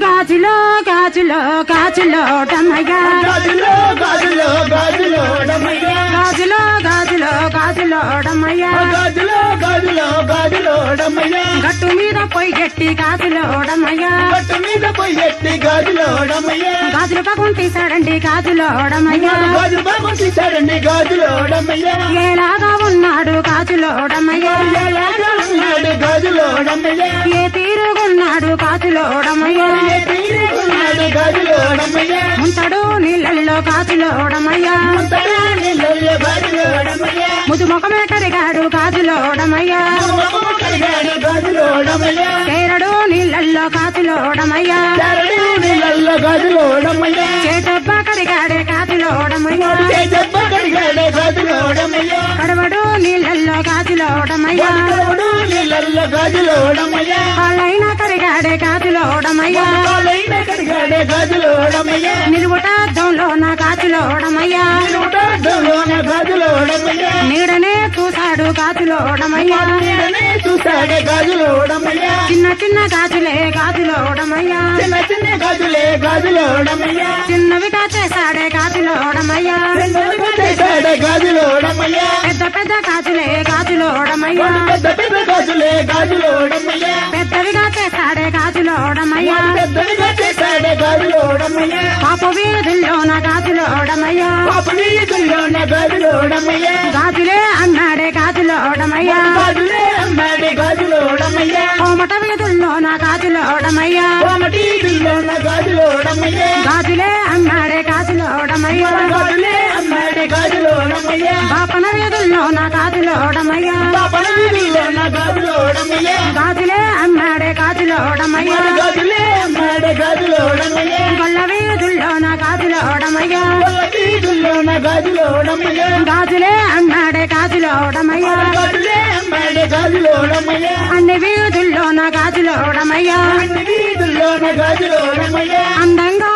గాజులో గాజులో గాజులోడమయ్యా గాజులో గాజులో గాజులోడమయ్యా గాజులో గాజులో గాజులోడమయ్యా గాజులో గాజులో గాజులోడమయ్యా గట్టు మీద పొయ్యి గట్టి గాజులోడమయ్యా గట్టు మీద పోయి ఎట్టి గాజులోడమయ్యా గాజులు పగం తీసాడండి గాజులోడమయ్యా గాజులు బాబు తీశాడండి గాజులోడమయ్యా ఏలాగా ఉన్నాడు గాజులోడమయ్యా ఎలాగా ఉన్నాడు గాజులోడమయ్యా ఏ తీరుగున్నాడు గాజులోడమయ్యా తీరుకున్నాడు గాజులోడమయ్యా ముంతడు నీళ్ళల్లో గాజులోడమయ్యా అంతటా నీళ్ళల్లో గాజులోడమయ్యా ముదు ముఖమే కరిగాడు గాజులోడమయ్యా కలిగాడు గాజులోడమయ్యా కేరడు నీళ్ళల్లో గాజులోడమయ్యా చారడి నీళ్ళల్లో గాజులోడమయ్యా చేటబ్బా కరిగాడే గాజులోడమయ్యా దెబ్బ కడిగాడు గాజులోడమయ్యా కడవడు నీళ్ళల్లో గాజులోడమయ్యా వాడు నీళ్ళల్లో గాజులోడమయ్యా వాళ్ళైనా కరిగాడే గాజులోడమయ్యా కాలైన కడిగాడు గాజులోడమయ్యా నిలువుటార్థంలో నా గాజులోడమయ్యా నిలువుటార్థంలోన గాజులోడమయ్యా నీడనే చూశాడు గాజులోడమయ్యా నీడనే చూశాడు గాజులోడమయ్యా చిన్న చిన్న గాజులే గాజులోడమయ్యా చిన్న చిన్న గాజులే గాజులోడమయ్యా చిన్నవిగా చేశాడే గాజులోడమయ్యా చేశాడు గాజులోడమయ్యా పెద్ద పెద్ద గాజులే గాజులోడమయ్యా పెద్ద పెద్ద గాజులే గాజులోడమయ్యా పెద్దవిగా చేశాడే గాజులోడమయ్యా పెద్దగా చేశాడు గాజులోడమయ్యా పాప వీధుల్లో నా గాజులోడమయ్యా పాపనీతుల్లోన గాజులోడమయ్యా గాజులే అన్నాడే గాజులోడమయ్యా గాజులే అమ్మాడి గాజులోడమయ్యా కోమట వీధుల్లో నా గాజులోడమయ్యా కోమటీతుల్లోన గాజులోడమయ్యా గాజులే అన్నాడే గాజులోడమయ్యా గాజులే అమ్మాడి గాజులోడమయ్యా బాపన వీధుల్లో నా గాజులోడమయ్యా పాపనీతుల్లోన గాజులోడమయ్యా గాజులే అమ్మాడే గాజులోడమయ్యా గాజులే అమ్మాడి గాజులోడమయ్యా గొల్ల వీధుల్లో నా గాజులోడమయ్యా కోమటీతుల్లోన గాజులోడమయ్యా గాజులే అమ్మాడే గాజులోడమయ్యా గాజులే అమ్మాడి గాజులోడమయ్యా అన్ని వీధుల్లో నా గాజులోడమయ్యా అన్ని వీధుల్లోన గాజులోడమయ్యా అందంగా